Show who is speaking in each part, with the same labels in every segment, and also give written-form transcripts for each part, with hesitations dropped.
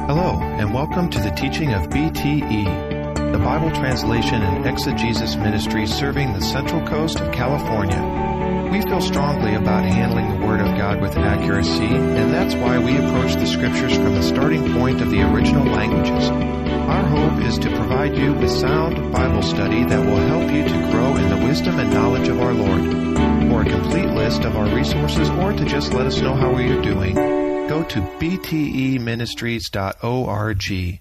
Speaker 1: Hello, and welcome to the teaching of BTE, the Bible Translation and Exegesis Ministry serving the Central Coast of California. We feel strongly about handling the Word of God with accuracy, and that's why we approach the Scriptures from the starting point of the original languages. Our hope is to provide you with sound Bible study that will help you to grow in the wisdom and knowledge of our Lord. For a complete list of our resources or to just let us know how we are doing, go to bteministries.org.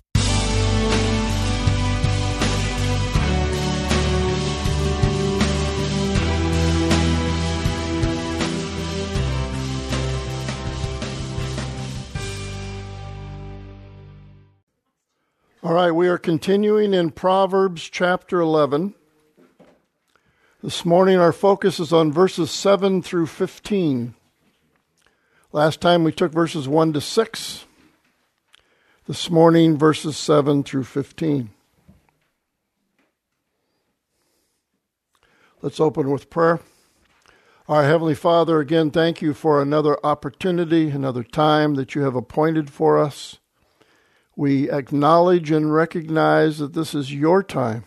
Speaker 2: All right, we are continuing in Proverbs chapter 11. This morning our focus is on verses 7 through 15. Last time we took verses 1 to 6. This morning, verses 7 through 15. Let's open with prayer. Our Heavenly Father, again, thank you for another opportunity, another time that you have appointed for us. We acknowledge and recognize that this is your time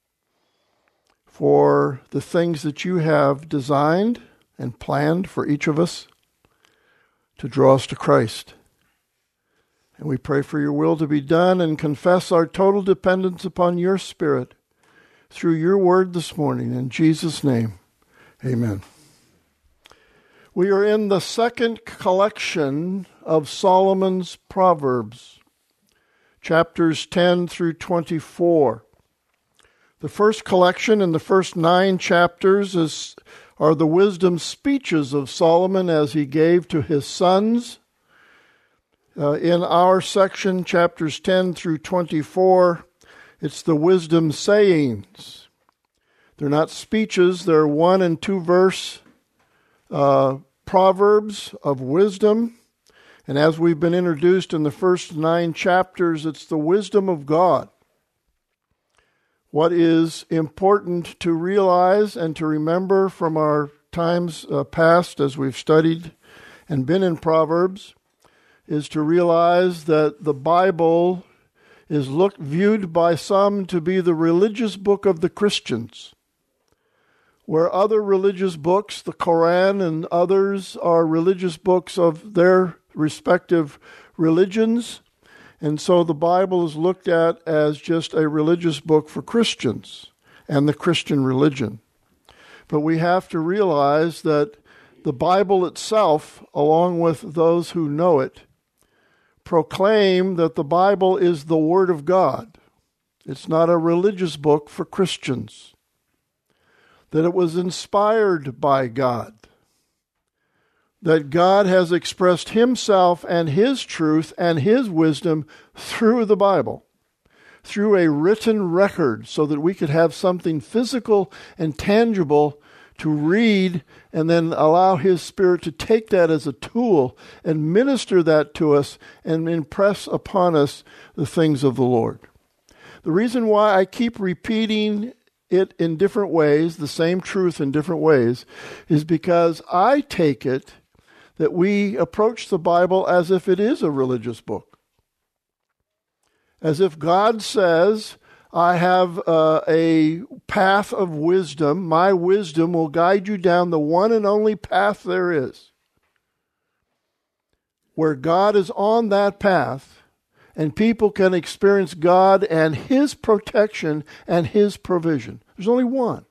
Speaker 2: for the things that you have designed and planned for each of us to draw us to Christ. And we pray for your will to be done and confess our total dependence upon your Spirit through your word this morning. In Jesus' name, amen. We are in the second collection of Solomon's Proverbs, chapters 10 through 24. The first collection in the first 9 chapters are the wisdom speeches of Solomon as he gave to his sons. In our section, chapters 10 through 24, it's the wisdom sayings. They're not speeches, they're 1 and 2 verse proverbs of wisdom. And as we've been introduced in the first 9 chapters, it's the wisdom of God. What is important to realize and to remember from our times past as we've studied and been in Proverbs is to realize that the Bible is viewed by some to be the religious book of the Christians, where other religious books, the Quran and others, are religious books of their respective religions. And so the Bible is looked at as just a religious book for Christians and the Christian religion. But we have to realize that the Bible itself, along with those who know it, proclaim that the Bible is the Word of God. It's not a religious book for Christians. That it was inspired by God. That God has expressed himself and his truth and his wisdom through the Bible, through a written record, so that we could have something physical and tangible to read and then allow his Spirit to take that as a tool and minister that to us and impress upon us the things of the Lord. The reason why I keep repeating it in different ways, the same truth in different ways, is because I take it that we approach the Bible as if it is a religious book. As if God says, I have a path of wisdom. My wisdom will guide you down the one and only path there is. Where God is on that path, and people can experience God and his protection and his provision. There's only one.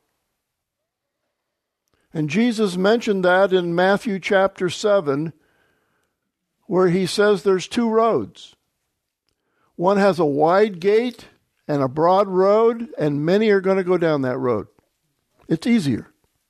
Speaker 2: And Jesus mentioned that in Matthew chapter 7, where he says there's 2 roads. One has a wide gate and a broad road, and many are going to go down that road. It's easier.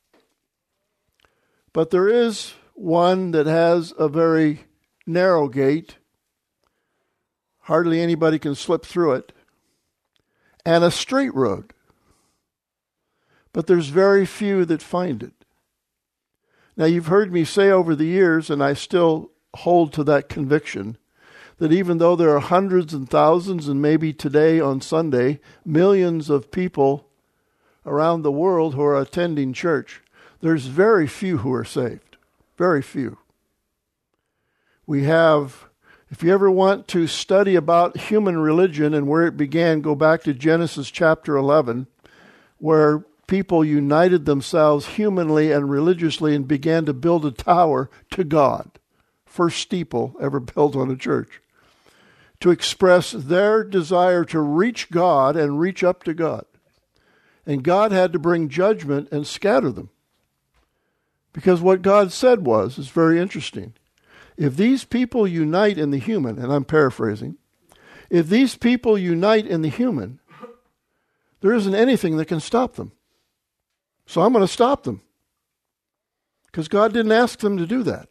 Speaker 2: But there is one that has a very narrow gate. Hardly anybody can slip through it. And a straight road. But there's very few that find it. Now, you've heard me say over the years, and I still hold to that conviction, that even though there are hundreds and thousands, and maybe today on Sunday, millions of people around the world who are attending church, there's very few who are saved. Very few. We have If you ever want to study about human religion and where it began, go back to Genesis chapter 11, where people united themselves humanly and religiously and began to build a tower to God. First steeple ever built on a church. To express their desire to reach God and reach up to God. And God had to bring judgment and scatter them. Because what God said is very interesting. If these people unite in the human, and I'm paraphrasing, if these people unite in the human, there isn't anything that can stop them. So I'm going to stop them. Because God didn't ask them to do that.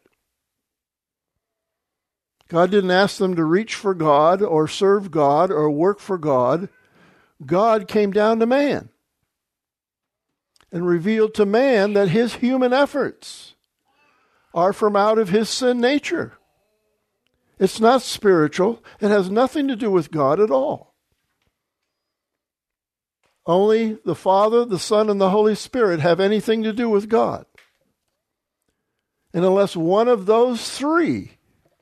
Speaker 2: God didn't ask them to reach for God or serve God or work for God. God came down to man and revealed to man that his human efforts are from out of his sin nature. It's not spiritual. It has nothing to do with God at all. Only the Father, the Son, and the Holy Spirit have anything to do with God. And unless one of those three,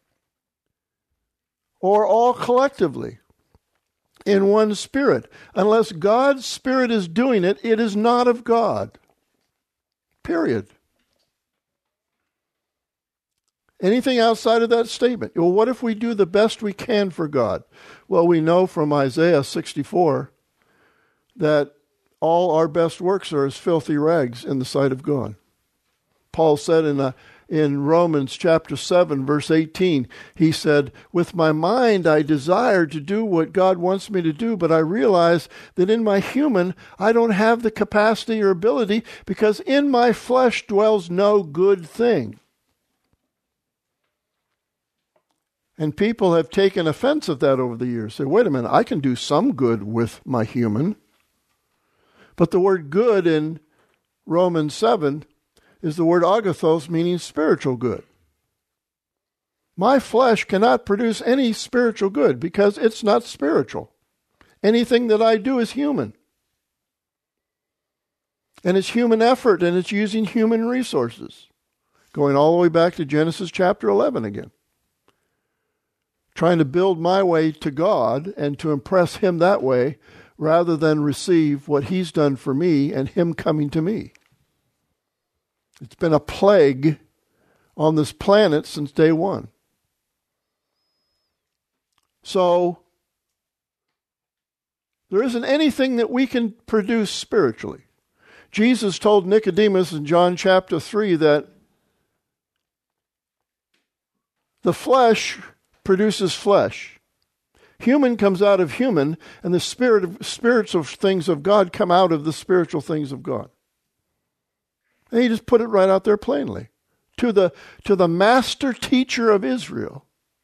Speaker 2: or all collectively, in one spirit, unless God's Spirit is doing it, it is not of God. Period. Anything outside of that statement? Well, what if we do the best we can for God? Well, we know from Isaiah 64 that all our best works are as filthy rags in the sight of God. Paul said in Romans chapter 7, verse 18, he said, with my mind I desire to do what God wants me to do, but I realize that in my human I don't have the capacity or ability because in my flesh dwells no good thing. And people have taken offense of that over the years. Say, wait a minute, I can do some good with my human. But the word good in Romans 7 is the word agathos, meaning spiritual good. My flesh cannot produce any spiritual good because it's not spiritual. Anything that I do is human. And it's human effort, and it's using human resources. Going all the way back to Genesis chapter 11 again. Trying to build my way to God and to impress him that way rather than receive what he's done for me and him coming to me. It's been a plague on this planet since day one. So, there isn't anything that we can produce spiritually. Jesus told Nicodemus in John chapter 3 that the flesh produces flesh. Human comes out of human, and the spiritual things of God come out of the spiritual things of God. And he just put it right out there plainly. To the master teacher of Israel,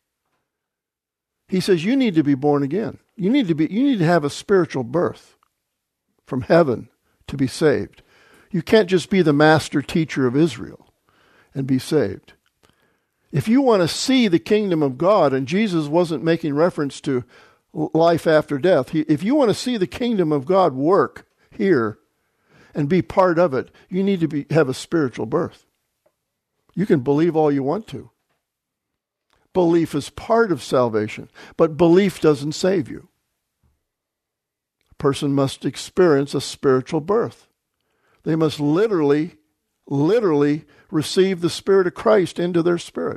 Speaker 2: he says, you need to be born again. You need to have a spiritual birth from heaven to be saved. You can't just be the master teacher of Israel and be saved. If you want to see the kingdom of God, and Jesus wasn't making reference to life after death, if you want to see the kingdom of God work here and be part of it, you need to have a spiritual birth. You can believe all you want to. Belief is part of salvation, but belief doesn't save you. A person must experience a spiritual birth. They must literally receive the Spirit of Christ into their spirit.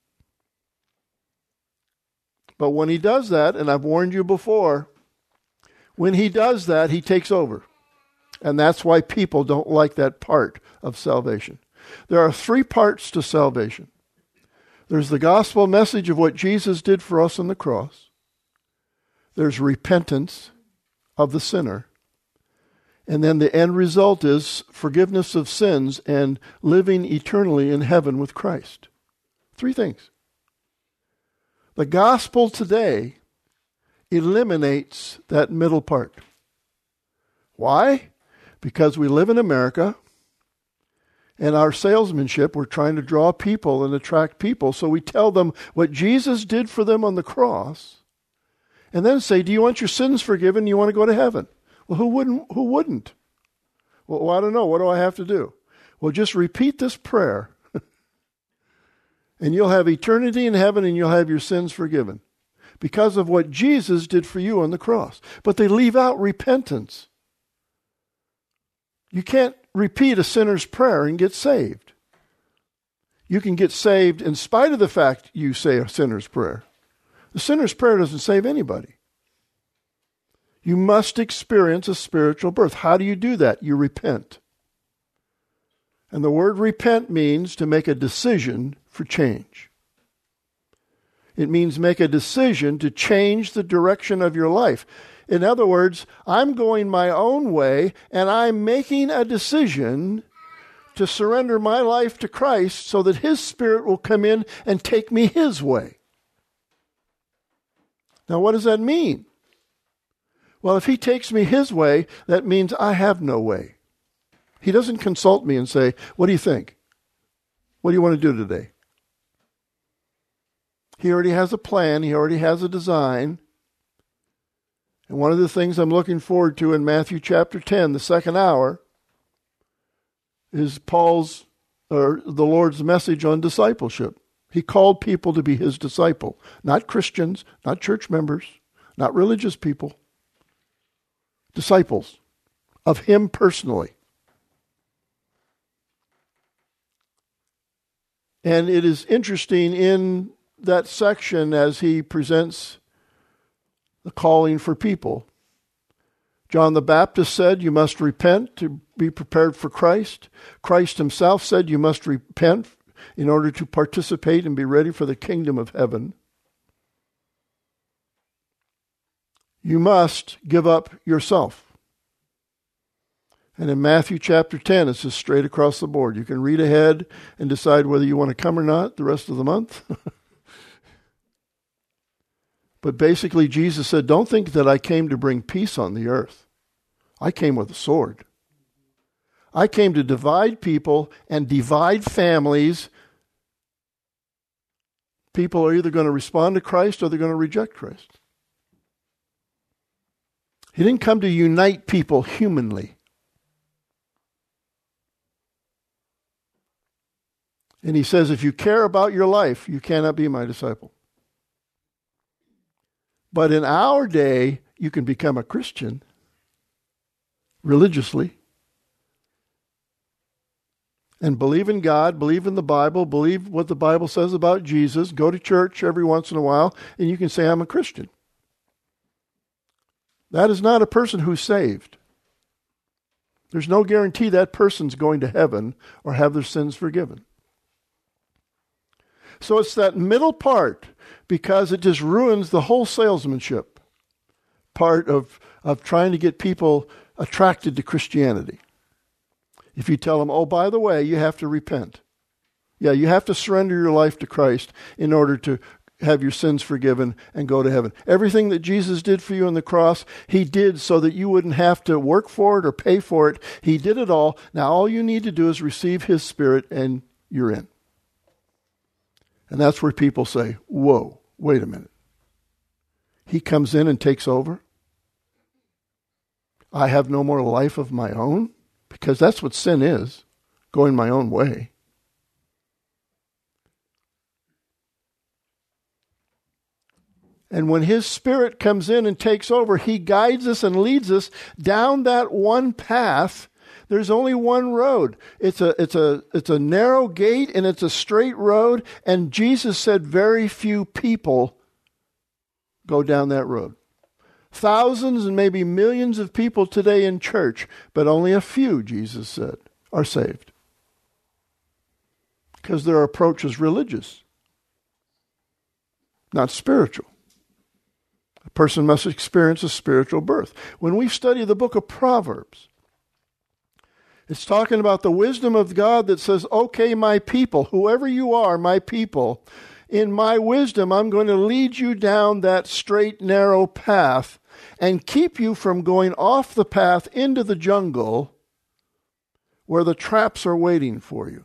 Speaker 2: But when he does that, and I've warned you before, when he does that, he takes over. And that's why people don't like that part of salvation. There are 3 parts to salvation. There's the gospel message of what Jesus did for us on the cross. There's repentance of the sinner. And then the end result is forgiveness of sins and living eternally in heaven with Christ. 3 things. The gospel today eliminates that middle part. Why? Because we live in America, and our salesmanship, we're trying to draw people and attract people, so we tell them what Jesus did for them on the cross, and then say, do you want your sins forgiven? You want to go to heaven? Well, who wouldn't? Well, I don't know. What do I have to do? Well, just repeat this prayer, And you'll have eternity in heaven, and you'll have your sins forgiven because of what Jesus did for you on the cross. But they leave out repentance. You can't repeat a sinner's prayer and get saved. You can get saved in spite of the fact you say a sinner's prayer. The sinner's prayer doesn't save anybody. You must experience a spiritual birth. How do you do that? You repent. And the word repent means to make a decision for change. It means make a decision to change the direction of your life. In other words, I'm going my own way, and I'm making a decision to surrender my life to Christ so that His Spirit will come in and take me His way. Now, what does that mean? Well, if He takes me His way, that means I have no way. He doesn't consult me and say, what do you think? What do you want to do today? He already has a plan. He already has a design. And one of the things I'm looking forward to in Matthew chapter 10, the second hour, is the Lord's message on discipleship. He called people to be His disciple. Not Christians, not church members, not religious people. Disciples of Him personally. And it is interesting in that section as He presents the calling for people. John the Baptist said, you must repent to be prepared for Christ. Christ Himself said, you must repent in order to participate and be ready for the kingdom of heaven. You must give up yourself. And in Matthew chapter 10, it's just straight across the board. You can read ahead and decide whether you want to come or not the rest of the month. But basically, Jesus said, don't think that I came to bring peace on the earth. I came with a sword. I came to divide people and divide families. People are either going to respond to Christ or they're going to reject Christ. He didn't come to unite people humanly. And He says, if you care about your life, you cannot be my disciple. But in our day, you can become a Christian religiously and believe in God, believe in the Bible, believe what the Bible says about Jesus, go to church every once in a while, and you can say, I'm a Christian. That is not a person who's saved. There's no guarantee that person's going to heaven or have their sins forgiven. So it's that middle part, because it just ruins the whole salesmanship part of trying to get people attracted to Christianity. If you tell them, oh, by the way, you have to repent. Yeah, you have to surrender your life to Christ in order to have your sins forgiven and go to heaven. Everything that Jesus did for you on the cross, He did so that you wouldn't have to work for it or pay for it. He did it all. Now all you need to do is receive His Spirit and you're in. And that's where people say, whoa, wait a minute. He comes in and takes over? I have no more life of my own? Because that's what sin is, going my own way. And when His Spirit comes in and takes over, He guides us and leads us down that one path. There's only one road. It's a narrow gate and it's a straight road. And Jesus said very few people go down that road. Thousands and maybe millions of people today in church, but only a few, Jesus said, are saved. Because their approach is religious, not spiritual. A person must experience a spiritual birth. When we study the book of Proverbs, it's talking about the wisdom of God that says, okay, my people, whoever you are, my people, in my wisdom, I'm going to lead you down that straight, narrow path and keep you from going off the path into the jungle where the traps are waiting for you.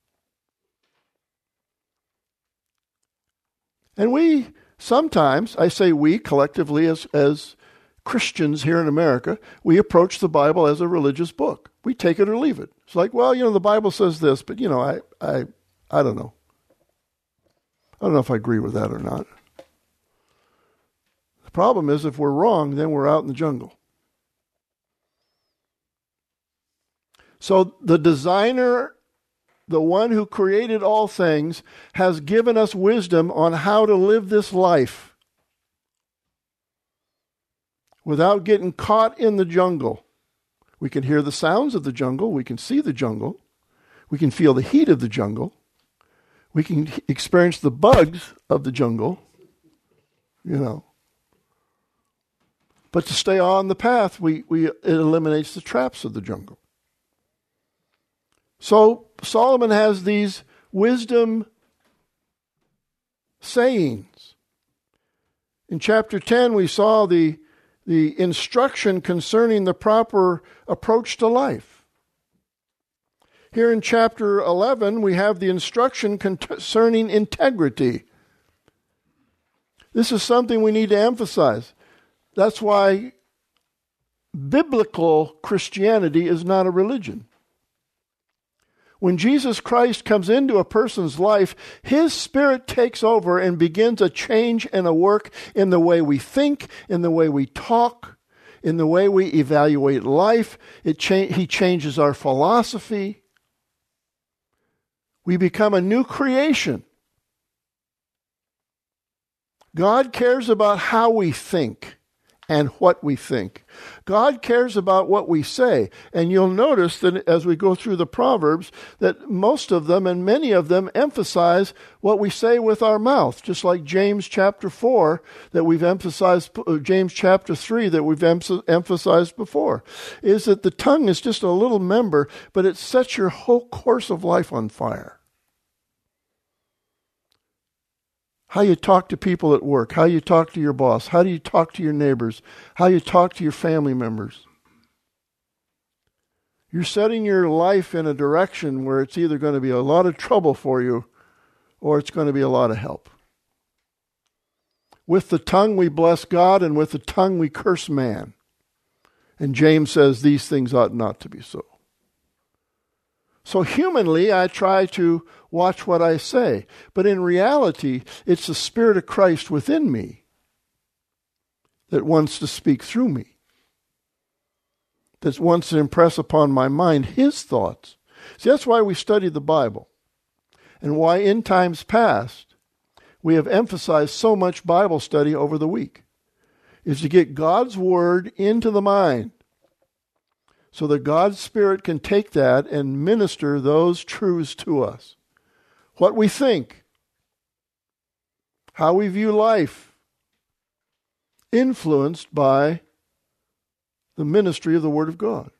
Speaker 2: And we sometimes, I say we collectively as Christians here in America, we approach the Bible as a religious book. We take it or leave it. It's like, well, the Bible says this, but I don't know. I don't know if I agree with that or not. The problem is if we're wrong, then we're out in the jungle. So the designer, the one who created all things, has given us wisdom on how to live this life without getting caught in the jungle. We can hear the sounds of the jungle. We can see the jungle. We can feel the heat of the jungle. We can experience the bugs of the jungle, But to stay on the path, it eliminates the traps of the jungle. So Solomon has these wisdom sayings. In chapter 10, we saw the instruction concerning the proper approach to life. Here in chapter 11, we have the instruction concerning integrity. This is something we need to emphasize. That's why biblical Christianity is not a religion. When Jesus Christ comes into a person's life, His Spirit takes over and begins a change and a work in the way we think, in the way we talk, in the way we evaluate life. He changes our philosophy. We become a new creation. God cares about how we think and what we think. God cares about what we say. And you'll notice that as we go through the Proverbs, that most of them and many of them emphasize what we say with our mouth, just like James chapter 4 that we've emphasized, James chapter 3 that we've emphasized before, is that the tongue is just a little member, but it sets your whole course of life on fire. How you talk to people at work, how you talk to your boss, how do you talk to your neighbors, how you talk to your family members. You're setting your life in a direction where it's either going to be a lot of trouble for you or it's going to be a lot of help. With the tongue we bless God, and with the tongue we curse man. And James says these things ought not to be so. So humanly, I try to watch what I say. But in reality, it's the Spirit of Christ within me that wants to speak through me, that wants to impress upon my mind His thoughts. See, that's why we study the Bible, and why in times past we have emphasized so much Bible study over the week, is to get God's Word into the mind, so that God's Spirit can take that and minister those truths to us. What we think, how we view life, influenced by the ministry of the Word of God.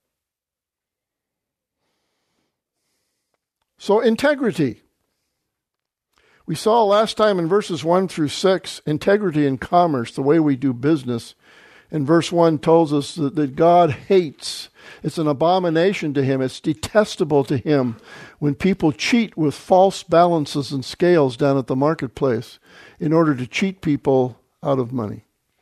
Speaker 2: So integrity. We saw last time in verses 1 through 6, integrity in commerce, the way we do business. And verse 1 tells us that God hates. It's an abomination to Him. It's detestable to Him when people cheat with false balances and scales down at the marketplace in order to cheat people out of money.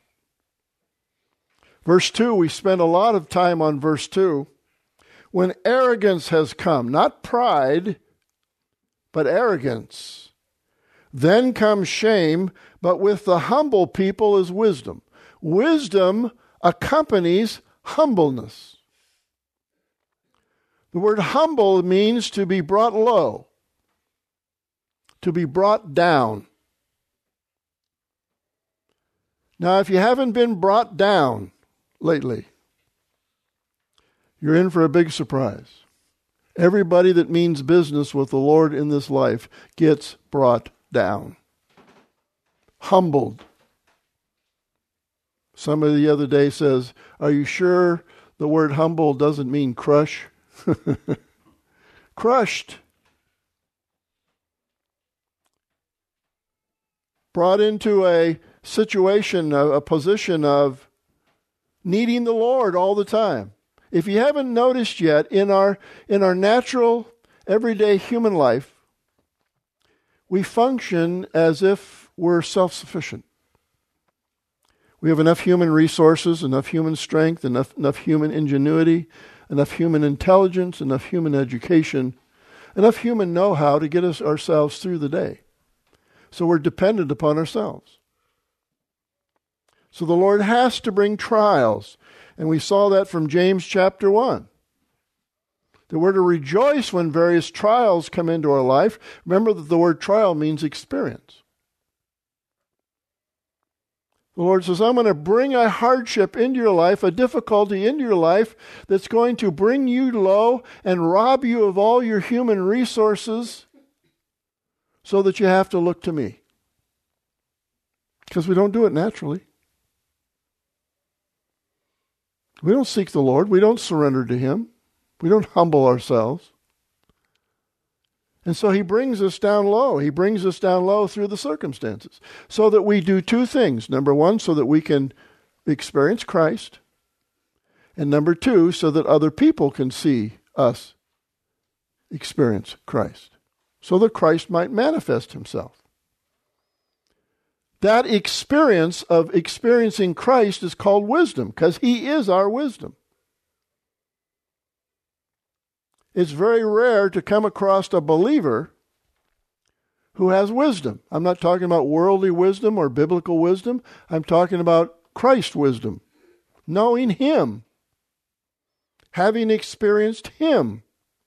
Speaker 2: Verse 2, we spent a lot of time on verse 2. When arrogance has come, not pride, but arrogance, then comes shame, but with the humble people is wisdom. Wisdom accompanies humbleness. The word humble means to be brought low, to be brought down. Now, if you haven't been brought down lately, you're in for a big surprise. Everybody that means business with the Lord in this life gets brought down, humbled. Somebody the other day says, "Are you sure the word humble doesn't mean crush?" Crushed. Brought into a situation, a position of needing the Lord all the time. If you haven't noticed yet, in our natural, everyday human life, we function as if we're self-sufficient. We have enough human resources, enough human strength, enough human ingenuity, enough human intelligence, enough human education, enough human know-how to get ourselves through the day. So we're dependent upon ourselves. So the Lord has to bring trials. And we saw that from James chapter 1. That we're to rejoice when various trials come into our life. Remember that the word trial means experience. The Lord says, I'm going to bring a hardship into your life, a difficulty into your life that's going to bring you low and rob you of all your human resources so that you have to look to me. Because we don't do it naturally. We don't seek the Lord. We don't surrender to Him. We don't humble ourselves. And so He brings us down low. He brings us down low through the circumstances so that we do two things. Number one, so that we can experience Christ. And number two, so that other people can see us experience Christ. So that Christ might manifest Himself. That experience of experiencing Christ is called wisdom because He is our wisdom. It's very rare to come across a believer who has wisdom. I'm not talking about worldly wisdom or biblical wisdom. I'm talking about Christ wisdom. Knowing Him. Having experienced Him.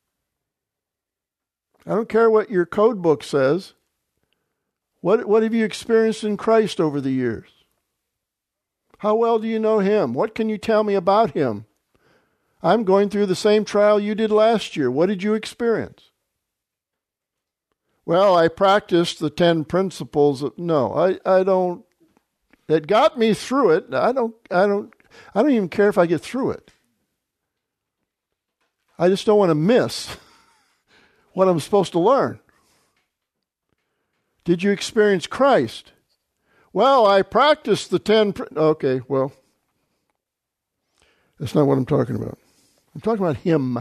Speaker 2: I don't care what your code book says. What have you experienced in Christ over the years? How well do you know Him? What can you tell me about Him? I'm going through the same trial you did last year. What did you experience? Well, I practiced the 10 principles. No, I don't. It got me through it. I don't even care if I get through it. I just don't want to miss what I'm supposed to learn. Did you experience Christ? Well, I practiced the 10. Okay, well, that's not what I'm talking about. I'm talking about Him.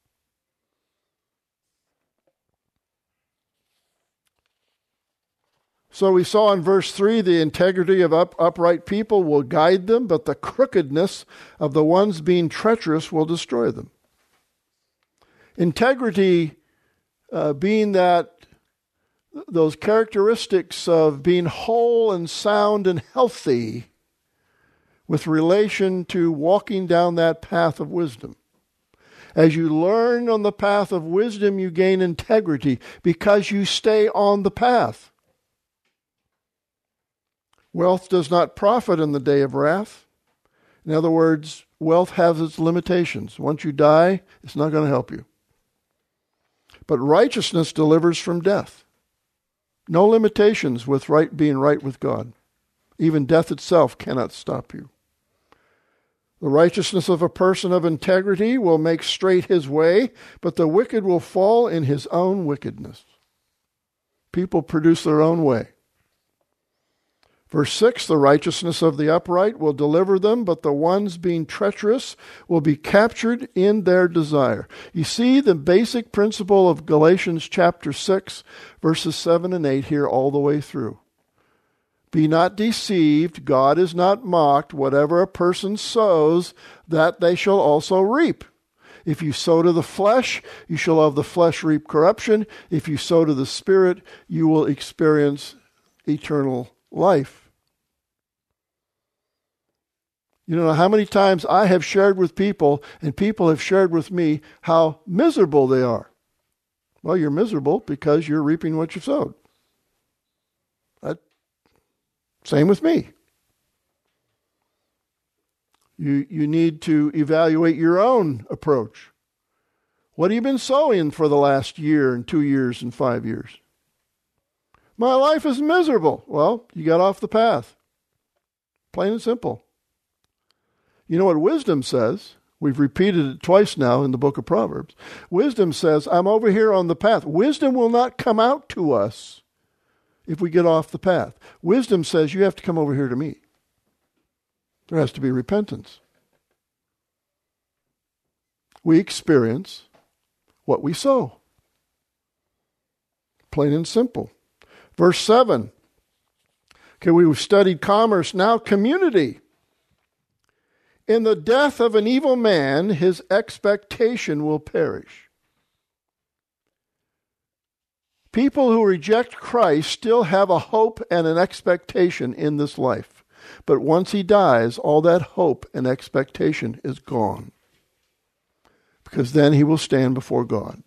Speaker 2: So we saw in verse 3, the integrity of upright people will guide them, but the crookedness of the ones being treacherous will destroy them. Integrity being that those characteristics of being whole and sound and healthy with relation to walking down that path of wisdom. As you learn on the path of wisdom, you gain integrity because you stay on the path. Wealth does not profit in the day of wrath. In other words, wealth has its limitations. Once you die, it's not going to help you. But righteousness delivers from death. No limitations with being right with God. Even death itself cannot stop you. The righteousness of a person of integrity will make straight his way, but the wicked will fall in his own wickedness. People produce their own way. Verse 6, the righteousness of the upright will deliver them, but the ones being treacherous will be captured in their desire. You see the basic principle of Galatians chapter 6, verses 7 and 8 here all the way through. Be not deceived, God is not mocked. Whatever a person sows, that they shall also reap. If you sow to the flesh, you shall of the flesh reap corruption. If you sow to the Spirit, you will experience eternal life. You know how many times I have shared with people, and people have shared with me how miserable they are. Well, you're miserable because you're reaping what you sowed. Same with me. You need to evaluate your own approach. What have you been sowing for the last year and 2 years and 5 years? My life is miserable. Well, you got off the path. Plain and simple. You know what wisdom says? We've repeated it twice now in the book of Proverbs. Wisdom says, I'm over here on the path. Wisdom will not come out to us if we get off the path. Wisdom says you have to come over here to me. There has to be repentance. We experience what we sow. Plain and simple. Verse 7. Okay, we've studied commerce. Now community. In the death of an evil man, his expectation will perish. People who reject Christ still have a hope and an expectation in this life. But once he dies, all that hope and expectation is gone. Because then he will stand before God.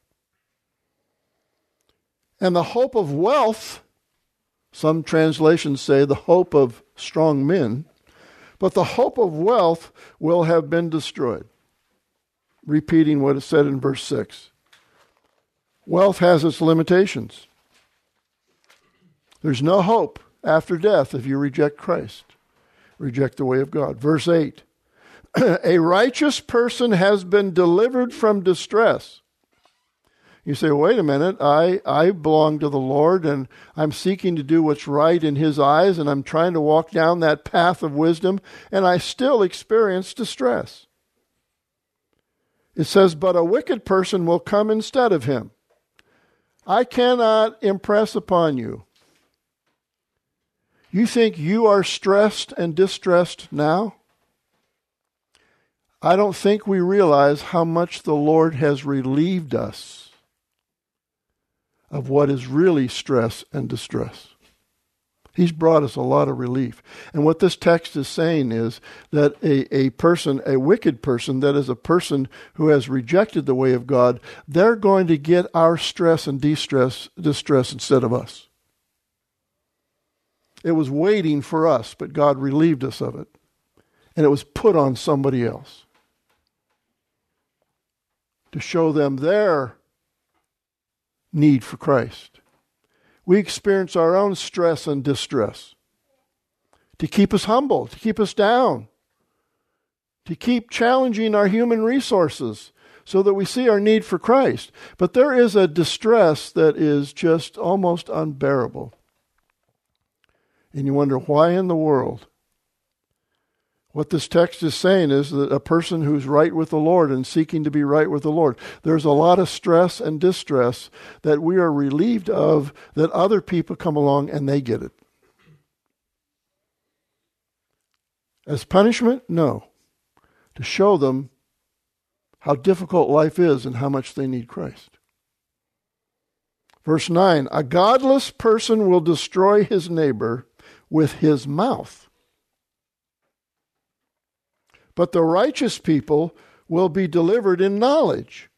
Speaker 2: And the hope of wealth, some translations say the hope of strong men, but the hope of wealth will have been destroyed. Repeating what is said in verse 6. Wealth has its limitations. There's no hope after death if you reject Christ, reject the way of God. Verse 8. A righteous person has been delivered from distress. You say, wait a minute, I belong to the Lord and I'm seeking to do what's right in His eyes and I'm trying to walk down that path of wisdom and I still experience distress. It says, but a wicked person will come instead of him. I cannot impress upon you. You think you are stressed and distressed now? I don't think we realize how much the Lord has relieved us of what is really stress and distress. He's brought us a lot of relief. And what this text is saying is that a person, a wicked person, that is a person who has rejected the way of God, they're going to get our stress and distress instead of us. It was waiting for us, but God relieved us of it. And it was put on somebody else to show them their need for Christ. We experience our own stress and distress to keep us humble, to keep us down, to keep challenging our human resources so that we see our need for Christ. But there is a distress that is just almost unbearable. And you wonder, why in the world? What this text is saying is that a person who's right with the Lord and seeking to be right with the Lord, there's a lot of stress and distress that we are relieved of, that other people come along and they get it. As punishment? No. To show them how difficult life is and how much they need Christ. Verse 9, a godless person will destroy his neighbor with his mouth. But the righteous people will be delivered in knowledge.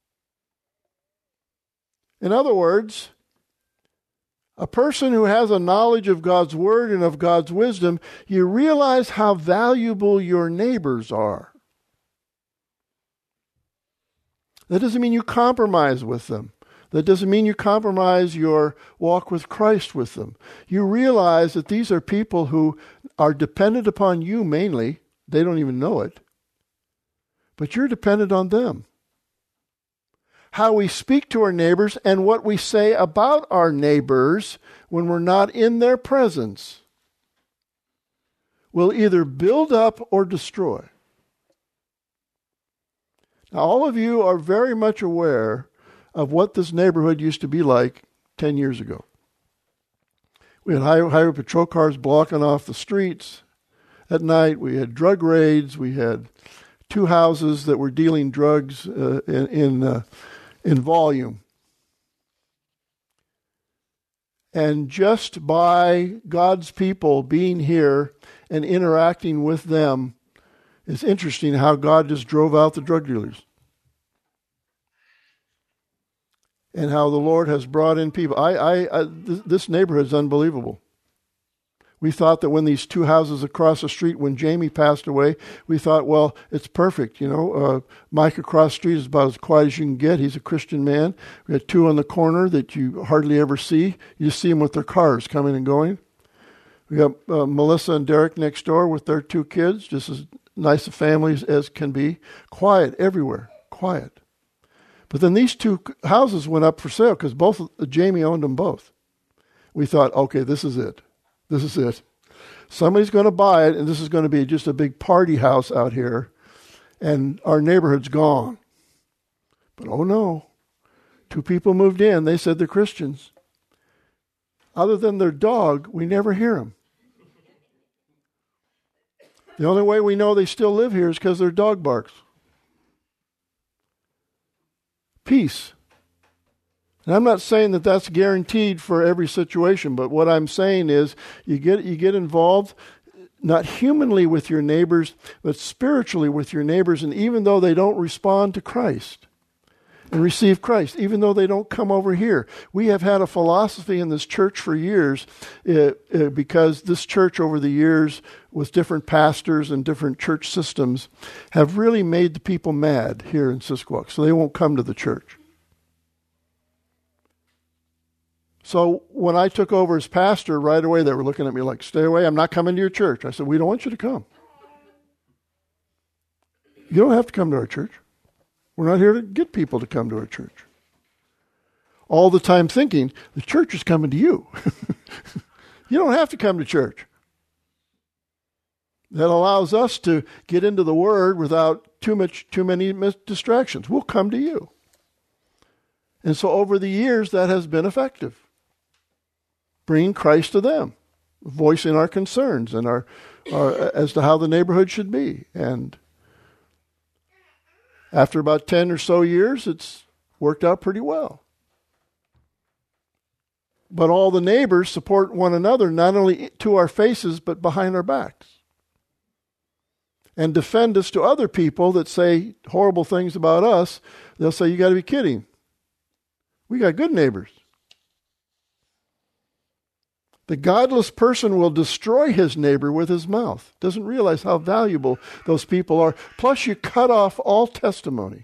Speaker 2: In other words, a person who has a knowledge of God's word and of God's wisdom, you realize how valuable your neighbors are. That doesn't mean you compromise with them. That doesn't mean you compromise your walk with Christ with them. You realize that these are people who are dependent upon you mainly. They don't even know it. But you're dependent on them. How we speak to our neighbors and what we say about our neighbors when we're not in their presence will either build up or destroy. Now, all of you are very much aware of what this neighborhood used to be like 10 years ago. We had highway patrol cars blocking off the streets. At night, we had drug raids. We had 2 houses that were dealing drugs in volume. And just by God's people being here and interacting with them, it's interesting how God just drove out the drug dealers. And how the Lord has brought in people. This neighborhood is unbelievable. We thought that when these 2 houses across the street, when Jamie passed away, we thought, well, it's perfect. Mike across the street is about as quiet as you can get. He's a Christian man. We had 2 on the corner that you hardly ever see. You just see them with their cars coming and going. We got Melissa and Derek next door with their 2 kids, just as nice a family as can be. Quiet everywhere, quiet. But then these 2 houses went up for sale because Jamie owned them both. We thought, okay, this is it. This is it. Somebody's going to buy it, and this is going to be just a big party house out here, and our neighborhood's gone. But oh no, 2 people moved in. They said they're Christians. Other than their dog, we never hear them. The only way we know they still live here is because their dog barks. Peace. And I'm not saying that that's guaranteed for every situation, but what I'm saying is you get involved not humanly with your neighbors, but spiritually with your neighbors, and even though they don't respond to Christ and receive Christ, even though they don't come over here. We have had a philosophy in this church for years because this church over the years with different pastors and different church systems have really made the people mad here in Sisquoc, so they won't come to the church. So when I took over as pastor, right away they were looking at me like, stay away, I'm not coming to your church. I said, we don't want you to come. You don't have to come to our church. We're not here to get people to come to our church. All the time thinking, the church is coming to you. You don't have to come to church. That allows us to get into the Word without too many distractions. We'll come to you. And so over the years, that has been effective. Bringing Christ to them, voicing our concerns and our as to how the neighborhood should be. And after about 10 or so years, it's worked out pretty well. But all the neighbors support one another, not only to our faces, but behind our backs. And defend us to other people that say horrible things about us. They'll say, you got to be kidding. We got good neighbors. The godless person will destroy his neighbor with his mouth. Doesn't realize how valuable those people are. Plus, you cut off all testimony.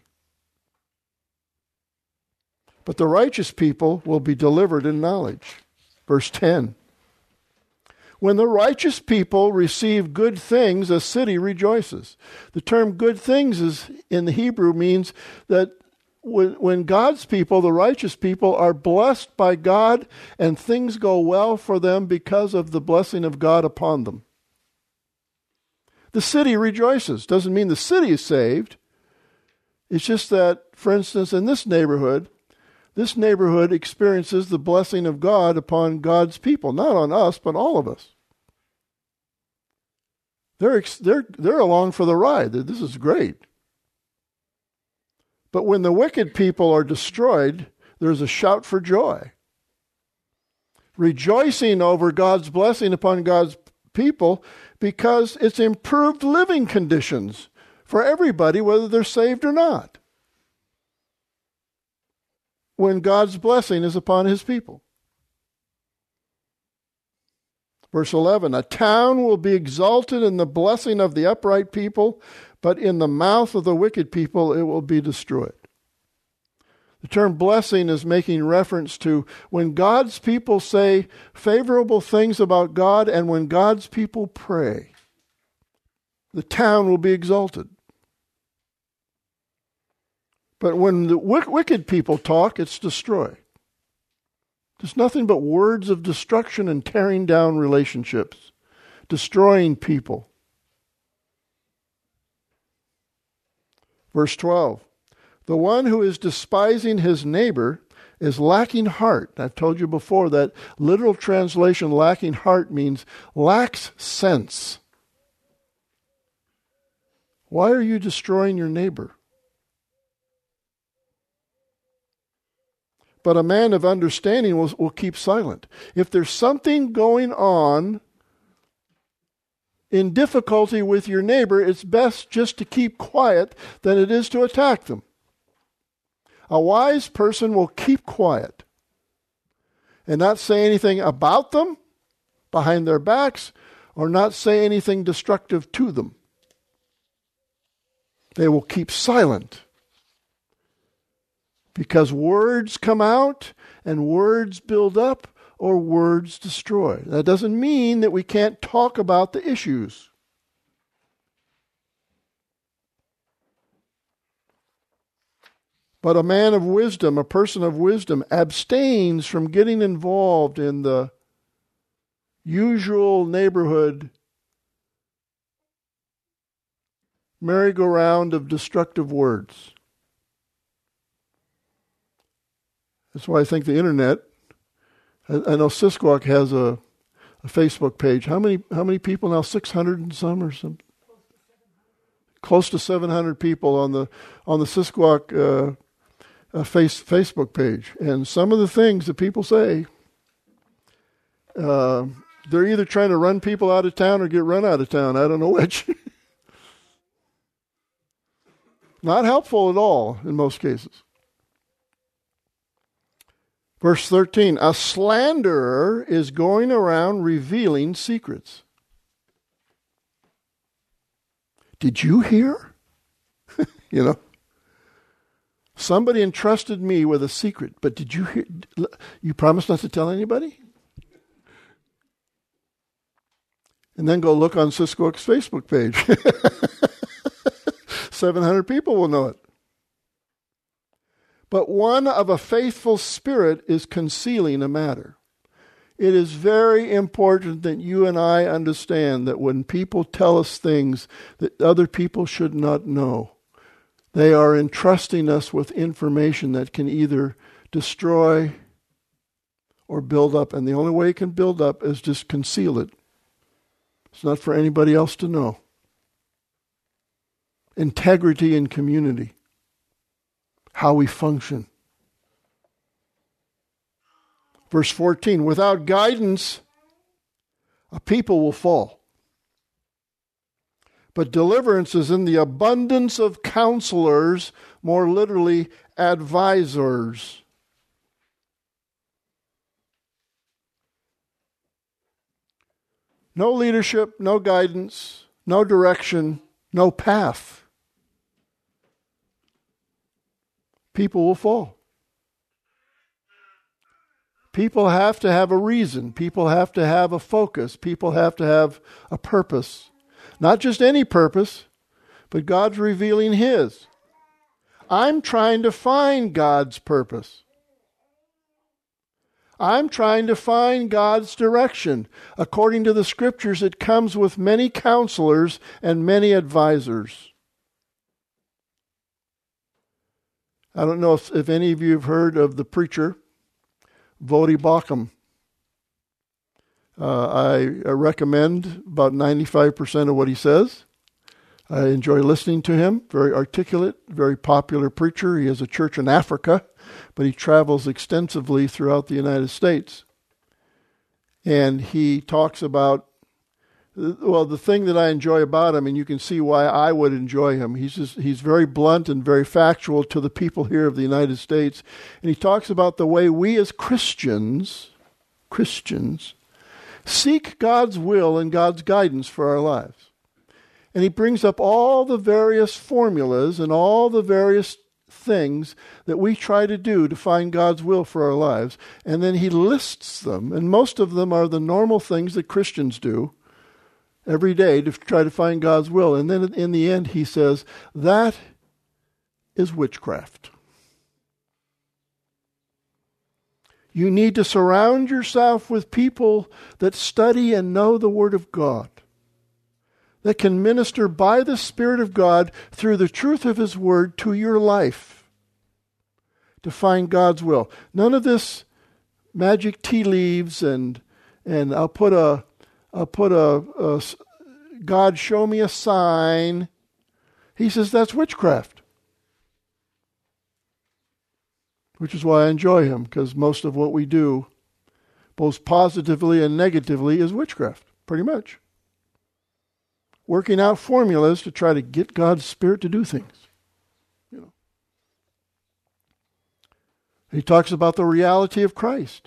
Speaker 2: But the righteous people will be delivered in knowledge. Verse 10. When the righteous people receive good things, a city rejoices. The term good things is in the Hebrew means that when God's people, the righteous people, are blessed by God and things go well for them because of the blessing of God upon them, the city rejoices. Doesn't mean the city is saved. It's just that, for instance, in this neighborhood experiences the blessing of God upon God's people. Not on us, but all of us. They're along for the ride. This is great. But when the wicked people are destroyed, there's a shout for joy. Rejoicing over God's blessing upon God's people because it's improved living conditions for everybody, whether they're saved or not. When God's blessing is upon his people. Verse 11, a town will be exalted in the blessing of the upright people, but in the mouth of the wicked people it will be destroyed. The term blessing is making reference to when God's people say favorable things about God and when God's people pray, the town will be exalted. But when the wicked people talk, it's destroyed. There's nothing but words of destruction and tearing down relationships, destroying people. Verse 12, the one who is despising his neighbor is lacking heart. I've told you before that literal translation, lacking heart, means lacks sense. Why are you destroying your neighbor? But a man of understanding will keep silent. If there's something going on in difficulty with your neighbor, it's best just to keep quiet than it is to attack them. A wise person will keep quiet and not say anything about them behind their backs or not say anything destructive to them. They will keep silent. Because words come out and words build up or words destroy. That doesn't mean that we can't talk about the issues. But a man of wisdom, a person of wisdom, abstains from getting involved in the usual neighborhood merry-go-round of destructive words. That's why I think the internet, I know Sisquoc has a Facebook page. How many people now? 600 and some or something? Close to 700 people on the Sisquoc Facebook page, and some of the things that people say, they're either trying to run people out of town or get run out of town. I don't know which. Not helpful at all in most cases. Verse 13, a slanderer is going around revealing secrets. Did you hear? Somebody entrusted me with a secret, but did you hear? You promised not to tell anybody? And then go look on Cisco's Facebook page. 700 people will know it. But one of a faithful spirit is concealing a matter. It is very important that you and I understand that when people tell us things that other people should not know, they are entrusting us with information that can either destroy or build up. And the only way it can build up is just conceal it. It's not for anybody else to know. Integrity in community. How we function. Verse 14, without guidance, a people will fall. But deliverance is in the abundance of counselors, more literally, advisors. No leadership, no guidance, no direction, no path. People will fall. People have to have a reason. People have to have a focus. People have to have a purpose. Not just any purpose, but God's revealing His. I'm trying to find God's purpose. I'm trying to find God's direction. According to the Scriptures, it comes with many counselors and many advisors. I don't know if any of you have heard of the preacher, Voddie Baucham. I recommend about 95% of what he says. I enjoy listening to him. Very articulate, very popular preacher. He has a church in Africa, but he travels extensively throughout the United States. And he talks about, the thing that I enjoy about him, and you can see why I would enjoy him, he's very blunt and very factual to the people here of the United States. And he talks about the way we as Christians, seek God's will and God's guidance for our lives. And he brings up all the various formulas and all the various things that we try to do to find God's will for our lives. And then he lists them, and most of them are the normal things that Christians do every day to try to find God's will. And then in the end he says, that is witchcraft. You need to surround yourself with people that study and know the Word of God, that can minister by the Spirit of God through the truth of His Word to your life to find God's will. None of this magic tea leaves and I'll put a God show me a sign. He says that's witchcraft. Which is why I enjoy him, because most of what we do, both positively and negatively, is witchcraft, pretty much. Working out formulas to try to get God's Spirit to do things. He talks about the reality of Christ.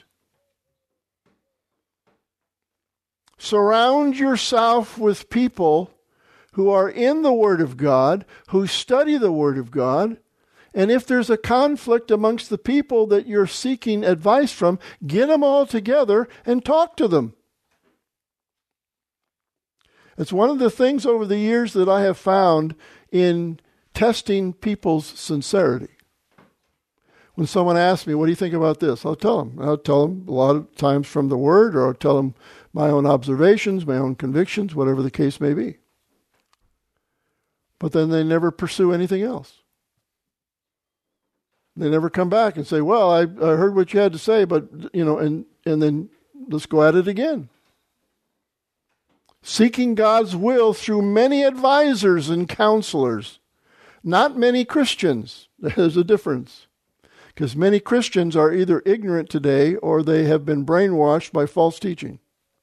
Speaker 2: Surround yourself with people who are in the Word of God, who study the Word of God, and if there's a conflict amongst the people that you're seeking advice from, get them all together and talk to them. It's one of the things over the years that I have found in testing people's sincerity. When someone asks me, what do you think about this? I'll tell them. I'll tell them a lot of times from the Word, or I'll tell them my own observations, my own convictions, whatever the case may be. But then they never pursue anything else. They never come back and say, well, I heard what you had to say, but, and then let's go at it again. Seeking God's will through many advisors and counselors. Not many Christians. There's a difference. Because many Christians are either ignorant today or they have been brainwashed by false teaching.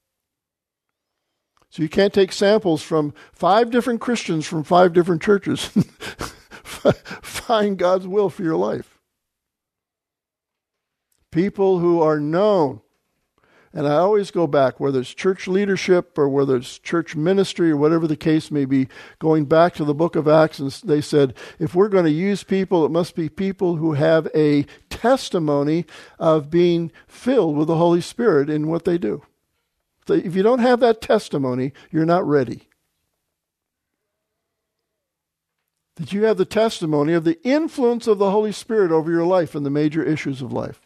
Speaker 2: So you can't take samples from 5 different Christians from 5 different churches. Find God's will for your life. People who are known. And I always go back, whether it's church leadership or whether it's church ministry or whatever the case may be, going back to the book of Acts, and they said, if we're going to use people, it must be people who have a testimony of being filled with the Holy Spirit in what they do. So if you don't have that testimony, you're not ready. That you have the testimony of the influence of the Holy Spirit over your life and the major issues of life.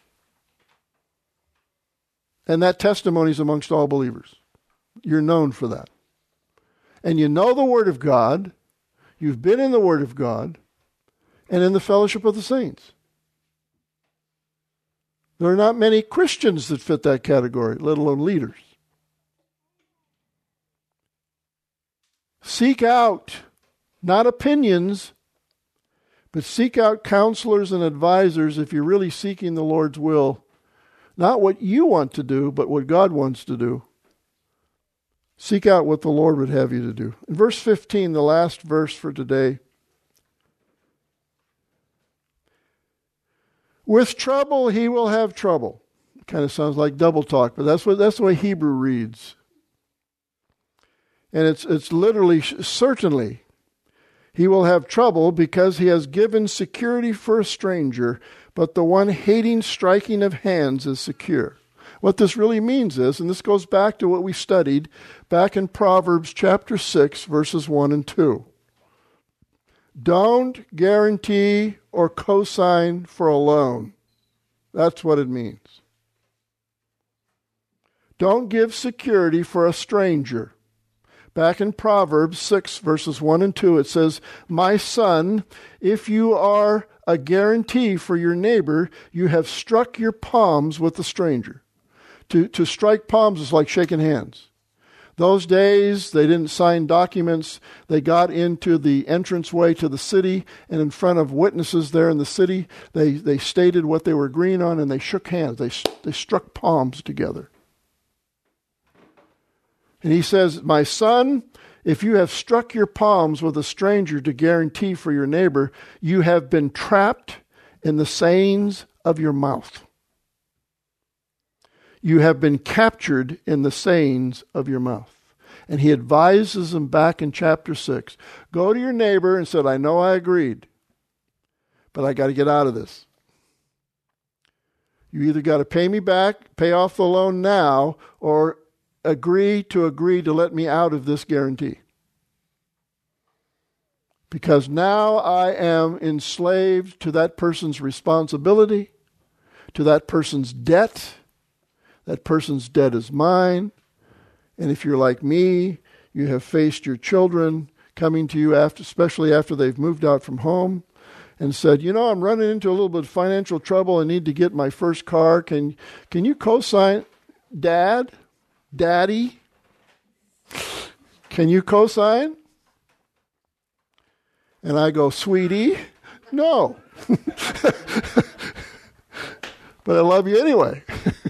Speaker 2: And that testimony is amongst all believers. You're known for that. And you know the Word of God. You've been in the Word of God and in the fellowship of the saints. There are not many Christians that fit that category, let alone leaders. Seek out, not opinions, but seek out counselors and advisors if you're really seeking the Lord's will. Not what you want to do, but what God wants to do. Seek out what the Lord would have you to do. In verse 15, the last verse for today. With trouble he will have trouble. It kind of sounds like double talk, but that's the way Hebrew reads. And it's literally, certainly, he will have trouble because he has given security for a stranger, but the one hating striking of hands is secure. What this really means is, and this goes back to what we studied back in Proverbs chapter 6, verses 1 and 2. Don't guarantee or co-sign for a loan. That's what it means. Don't give security for a stranger. Back in Proverbs 6, verses 1 and 2, it says, my son, if you are a guarantee for your neighbor, you have struck your palms with the stranger. To strike palms is like shaking hands. Those days, they didn't sign documents. They got into the entranceway to the city, and in front of witnesses there in the city, they stated what they were agreeing on, and they shook hands. They struck palms together. And he says, my son, if you have struck your palms with a stranger to guarantee for your neighbor, you have been trapped in the sayings of your mouth. You have been captured in the sayings of your mouth. And he advises them back in chapter 6. Go to your neighbor and said, I know I agreed, but I got to get out of this. You either got to pay me back, pay off the loan now, or agree to let me out of this guarantee. Because now I am enslaved to that person's responsibility, to that person's debt. That person's debt is mine. And if you're like me, you have faced your children coming to you especially after they've moved out from home, and said, I'm running into a little bit of financial trouble. I need to get my first car. Can you co-sign? Daddy, can you co-sign? And I go, sweetie, no. But I love you anyway.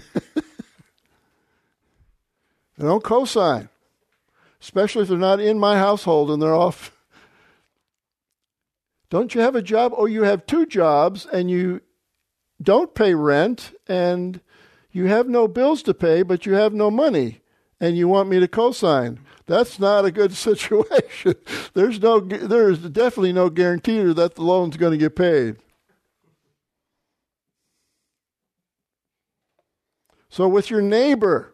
Speaker 2: I don't co-sign, especially if they're not in my household and they're off. Don't you have a job? Oh, you have 2 jobs and you don't pay rent and you have no bills to pay, but you have no money, and you want me to co-sign. That's not a good situation. There is definitely no guarantee that the loan's going to get paid. So with your neighbor,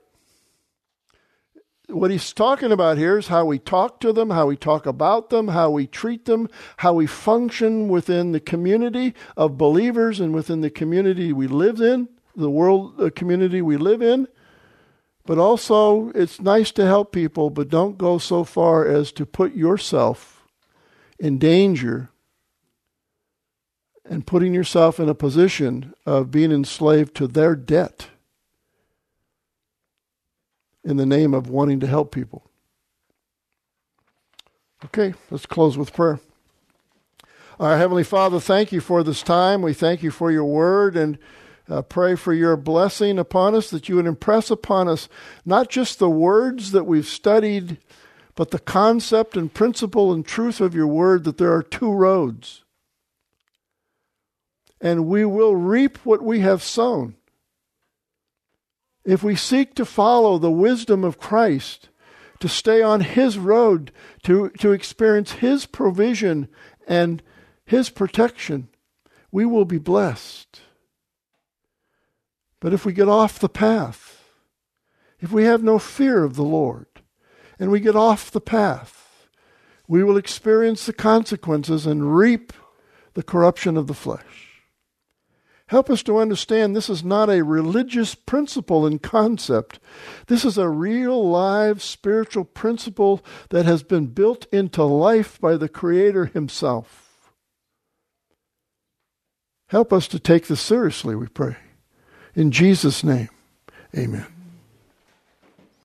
Speaker 2: what he's talking about here is how we talk to them, how we talk about them, how we treat them, how we function within the community of believers and within the community we live in. The world community we live in. But also, it's nice to help people, but don't go so far as to put yourself in danger and putting yourself in a position of being enslaved to their debt in the name of wanting to help people. Okay, let's close with prayer. Our Heavenly Father, thank you for this time. We thank you for your word and pray for your blessing upon us, that you would impress upon us not just the words that we've studied, but the concept and principle and truth of your word, that there are two roads. And we will reap what we have sown. If we seek to follow the wisdom of Christ, to stay on his road, to experience his provision and his protection, we will be blessed. But if we get off the path, if we have no fear of the Lord, and we get off the path, we will experience the consequences and reap the corruption of the flesh. Help us to understand this is not a religious principle and concept. This is a real, live, spiritual principle that has been built into life by the Creator himself. Help us to take this seriously, we pray. In Jesus' name, amen.